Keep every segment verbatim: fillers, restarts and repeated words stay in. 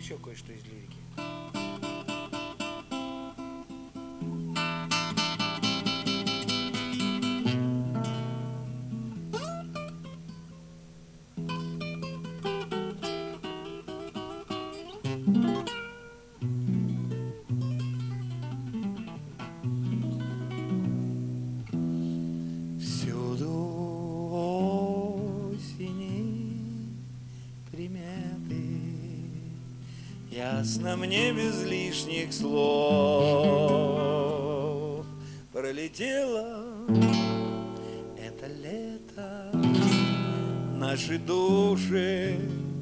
еще кое-что из лирики. Ясно мне без лишних слов пролетело это лето, наши души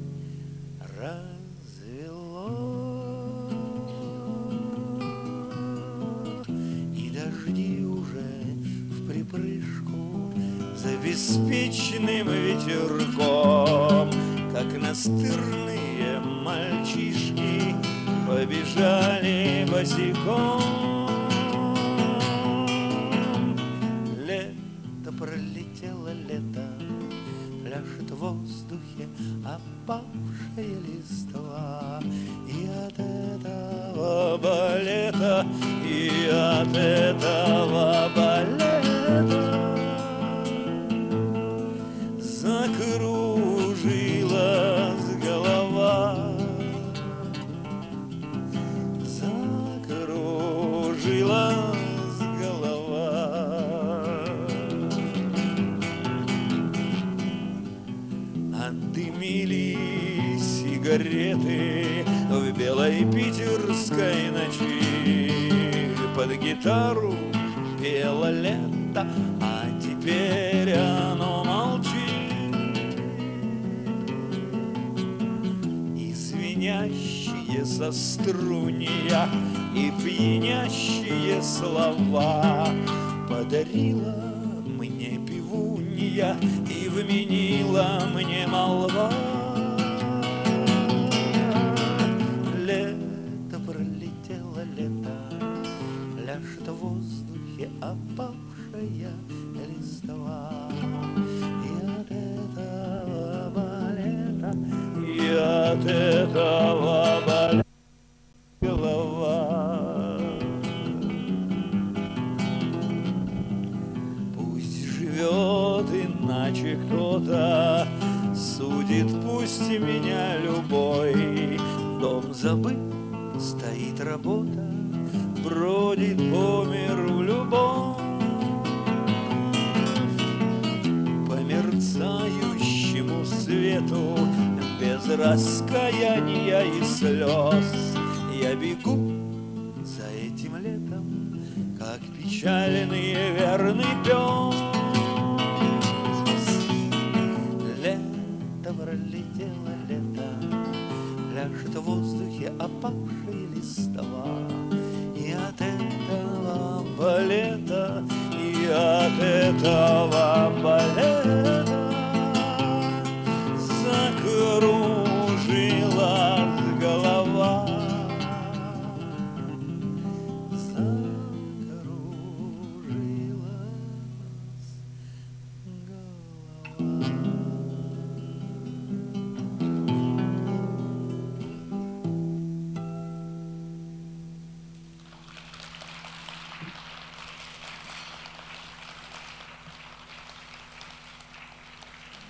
развело, и дожди уже в припрыжку за беспечным ветерком, как настырные мальчишки, побежали босиком. Лето пролетело, лето, пляшет в воздухе опавшая листва, и от этого балета, и от этого балета закружилась голова, закружилась голова. Отдымили сигареты в белой питерской ночи, под гитару пело лето, а теперь оно молчит. Звенящие со струнья и пьянящие слова подарила мне пивунья и вменила мне молва. Лето пролетело, лето, пляшет в воздухе опавшая листва, и от этого балета, и от этого болит голова. Пусть живет иначе кто-то, судит пусть меня любой. Дом забыт, стоит работа, бродит по миру любовь. По мерцающему свету, без раскаяния и слез, я бегу за этим летом, как печальный верный пес. Лето пролетело, лето, пляшет в воздухе опавшие листва, и от этого балета, и от этого балета